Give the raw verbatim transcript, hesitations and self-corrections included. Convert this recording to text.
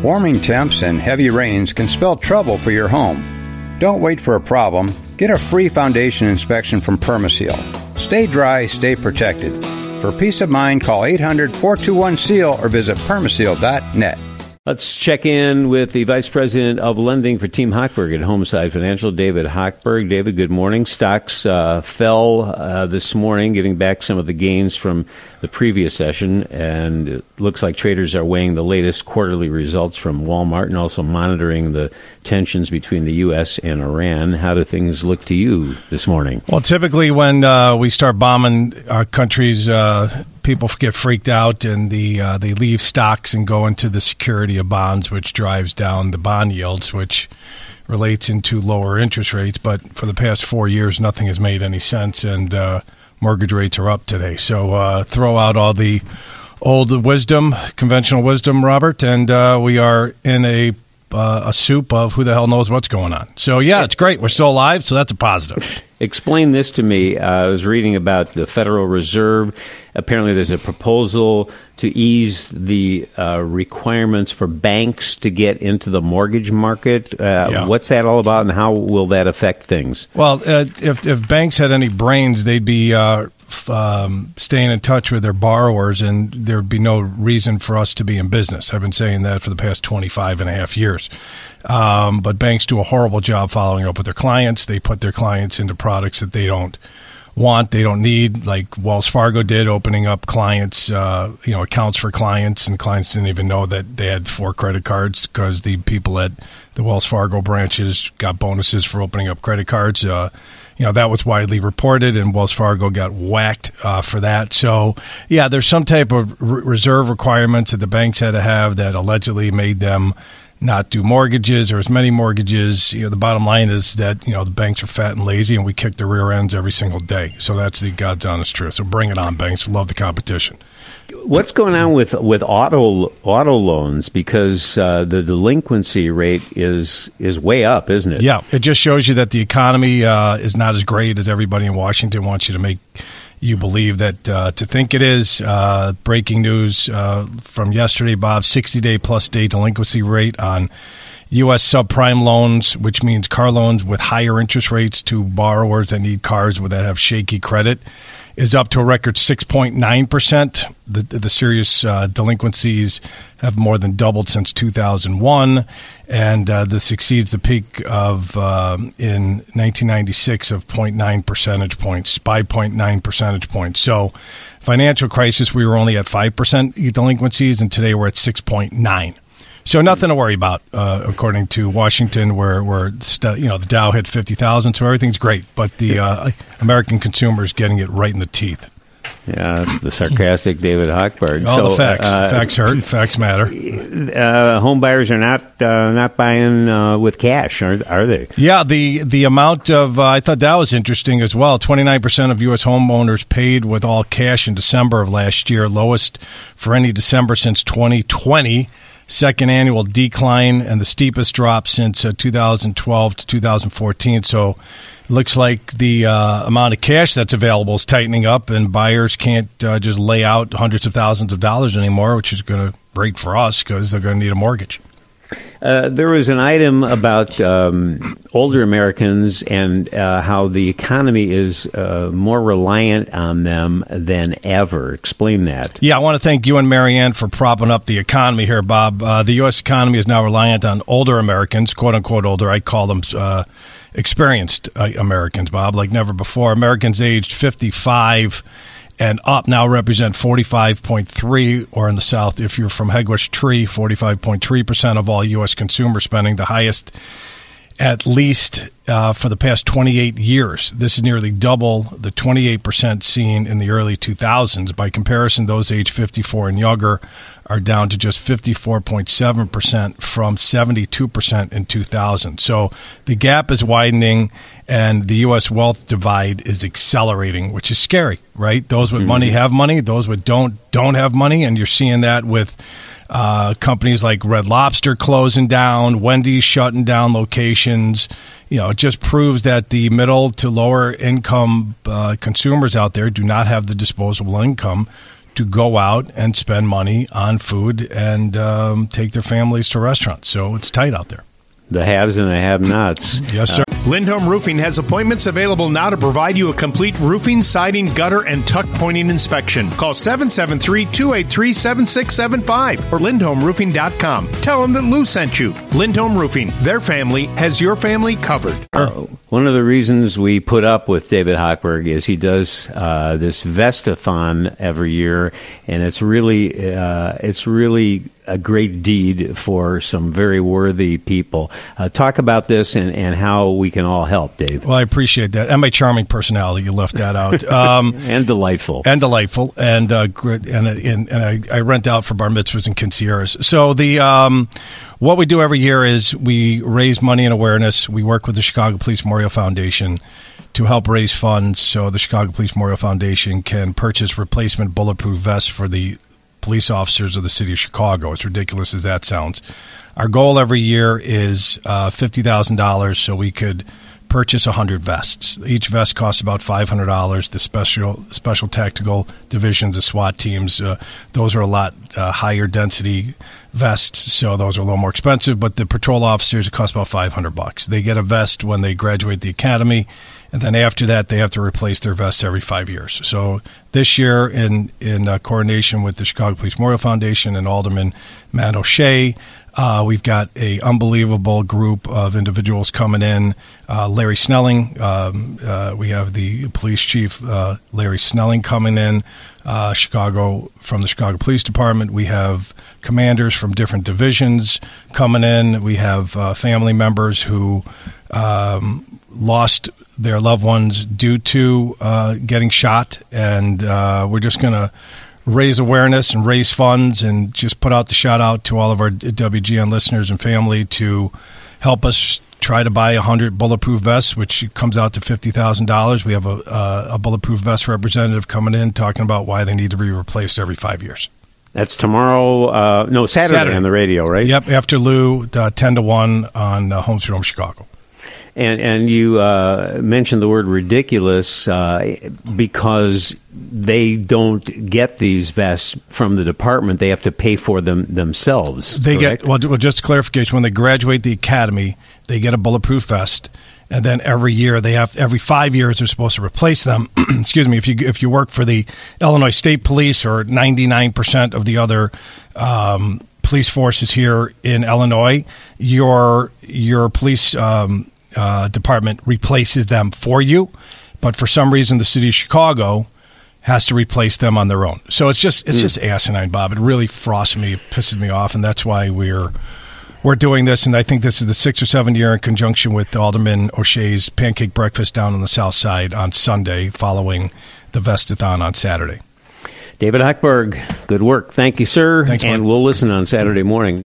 Warming temps and heavy rains can spell trouble for your home. Don't wait for a problem. Get a free foundation inspection from Permaseal. Stay dry, stay protected. For peace of mind, call eight hundred, four two one, S E A L or visit permaseal dot net. Let's check in with the Vice President of Lending for Team Hochberg at Homeside Financial, David Hochberg. David, good morning. Stocks uh, fell uh, this morning, giving back some of the gains from the previous session, and it looks like traders are weighing the latest quarterly results from Walmart and also monitoring the tensions between the U S and Iran. How do things look to you this morning? Well, typically when uh, we start bombing our countries, uh, people get freaked out and the uh, they leave stocks and go into the security of bonds, which drives down the bond yields, which relates into lower interest rates. But for the past four years, nothing has made any sense, and uh, mortgage rates are up today. So uh, throw out all the old wisdom, conventional wisdom, Robert, and uh, we are in a uh, a soup of who the hell knows what's going on. So, yeah, it's great. We're still alive, so that's a positive. Explain this to me. Uh, I was reading about the Federal Reserve. Apparently there's a proposal to ease the uh, requirements for banks to get into the mortgage market. Uh, yeah. What's that all about, and how will that affect things? Well, uh, if, if banks had any brains, they'd be uh, f- um, staying in touch with their borrowers, and there'd be no reason for us to be in business. I've been saying that for the past twenty-five and a half years. Um, but banks do a horrible job following up with their clients. They put their clients into products that they don't want, they don't need, like Wells Fargo did, opening up clients, uh, you know, accounts for clients, and clients didn't even know that they had four credit cards because the people at the Wells Fargo branches got bonuses for opening up credit cards. Uh, you know, that was widely reported, and Wells Fargo got whacked uh, for that. So, yeah, there's some type of re- reserve requirements that the banks had to have that allegedly made them not do mortgages or as many mortgages. You know, the bottom line is that, you know, the banks are fat and lazy, and we kick their rear ends every single day. So that's the God's honest truth. So bring it on, banks. We love the competition. What's going on with with auto auto loans? Because uh, the delinquency rate is is way up, isn't it? Yeah, it just shows you that the economy uh, is not as great as everybody in Washington wants you to make you believe that uh, to think it is. Uh, breaking news uh, from yesterday, Bob, sixty-day plus day delinquency rate on U S subprime loans, which means car loans with higher interest rates to borrowers that need cars that have shaky credit, is up to a record six point nine percent. The, the serious uh, delinquencies have more than doubled since two thousand one, and uh, this exceeds the peak of uh, in nineteen ninety-six of zero point nine percentage points, five point nine percentage points. So financial crisis, we were only at five percent delinquencies, and today we're at six point nine. So nothing to worry about, uh, according to Washington, where, where st- you know the Dow hit fifty thousand, so everything's great. But the uh, American consumer is getting it right in the teeth. Yeah, that's the sarcastic David Hochberg. All so, the facts. Uh, facts hurt. Facts matter. Uh, home buyers are not uh, not buying uh, with cash, are, are they? Yeah, the the amount of, uh, I thought that was interesting as well. twenty-nine percent of U S homeowners paid with all cash in December of last year, lowest for any December since twenty twenty. Second annual decline and the steepest drop since uh, two thousand twelve to two thousand fourteen. So it looks like the uh, amount of cash that's available is tightening up, and buyers can't uh, just lay out hundreds of thousands of dollars anymore, which is going to break for us because they're going to need a mortgage. Uh, there was an item about um, older Americans and uh, how the economy is uh, more reliant on them than ever. Explain that. Yeah, I want to thank you and Marianne for propping up the economy here, Bob. Uh, the U S economy is now reliant on older Americans, quote-unquote older. I call them uh, experienced uh, Americans, Bob, like never before. Americans aged fifty-five and up now represent forty-five point three, or in the South, if you're from Hegewisch Tree, forty-five point three percent of all U S consumer spending, the highest at least uh, for the past twenty-eight years. This is nearly double the twenty-eight percent seen in the early two thousands. By comparison, those age fifty-four and younger are down to just fifty-four point seven percent from seventy-two percent in two thousand. So the gap is widening, and the U S wealth divide is accelerating, which is scary, right? Those with mm-hmm. money have money. Those with don't don't have money, and you're seeing that with uh, companies like Red Lobster closing down, Wendy's shutting down locations. You know, it just proves that the middle to lower income uh, consumers out there do not have the disposable income to go out and spend money on food and um, take their families to restaurants. So it's tight out there. The haves and the have-nots. Yes, sir. Uh, Lindholm Roofing has appointments available now to provide you a complete roofing, siding, gutter, and tuck pointing inspection. Call seven seven three, two eight three, seven six seven five or lindholm roofing dot com. Tell them that Lou sent you. Lindholm Roofing, their family has your family covered. Uh, one of the reasons we put up with David Hochberg is he does uh, this Vestathon every year, and it's really, uh, it's really a great deed for some very worthy people. Uh, talk about this and, and how we can all help, Dave. Well, I appreciate that. And my charming personality, you left that out. Um, and delightful. And delightful. And uh, and, and, and I, I rent out for bar mitzvahs and quinceañeras. So the um, what we do every year is we raise money and awareness. We work with the Chicago Police Memorial Foundation to help raise funds so the Chicago Police Memorial Foundation can purchase replacement bulletproof vests for the police officers of the city of Chicago. As ridiculous as that sounds. Our goal every year is uh, fifty thousand dollars so we could purchase one hundred vests. Each vest costs about five hundred dollars. The special special tactical divisions, the SWAT teams, uh, those are a lot uh, higher density vests, so those are a little more expensive. But the patrol officers, it costs about five hundred bucks. They get a vest when they graduate the academy, and then after that, they have to replace their vests every five years. So this year, in in uh, coordination with the Chicago Police Memorial Foundation and Alderman Matt O'Shea, Uh, we've got a unbelievable group of individuals coming in. Uh, Larry Snelling, um, uh, we have the police chief, uh, Larry Snelling, coming in. Uh, Chicago from the Chicago Police Department. We have commanders from different divisions coming in. We have uh, family members who um, lost their loved ones due to uh, getting shot, and uh, we're just going to raise awareness and raise funds and just put out the shout out to all of our W G N listeners and family to help us try to buy one hundred bulletproof vests, which comes out to fifty thousand dollars. We have a, a, a bulletproof vest representative coming in talking about why they need to be replaced every five years. That's tomorrow, uh, no, Saturday, Saturday on the radio, right? Yep, after Lou, uh, ten to one on uh, Home Sweet Home Chicago. And and you uh, mentioned the word ridiculous uh, because they don't get these vests from the department. They have to pay for them themselves. They correct? get, well, just clarification, when they graduate the academy, they get a bulletproof vest. And then every year, they have every five years, they're supposed to replace them. Excuse me, if you if you work for the Illinois State Police or ninety-nine percent of the other um, police forces here in Illinois, your, your police um Uh, department replaces them for you, but for some reason the city of Chicago has to replace them on their own. So it's just it's mm. just asinine, Bob. It really frosts me, it pisses me off, and that's why we're we're doing this. And I think this is the sixth or seventh year in conjunction with Alderman O'Shea's Pancake Breakfast down on the South Side on Sunday, following the Vestathon on Saturday. David Hochberg, good work. Thank you, sir. Thanks, and Mark. we'll listen on Saturday morning.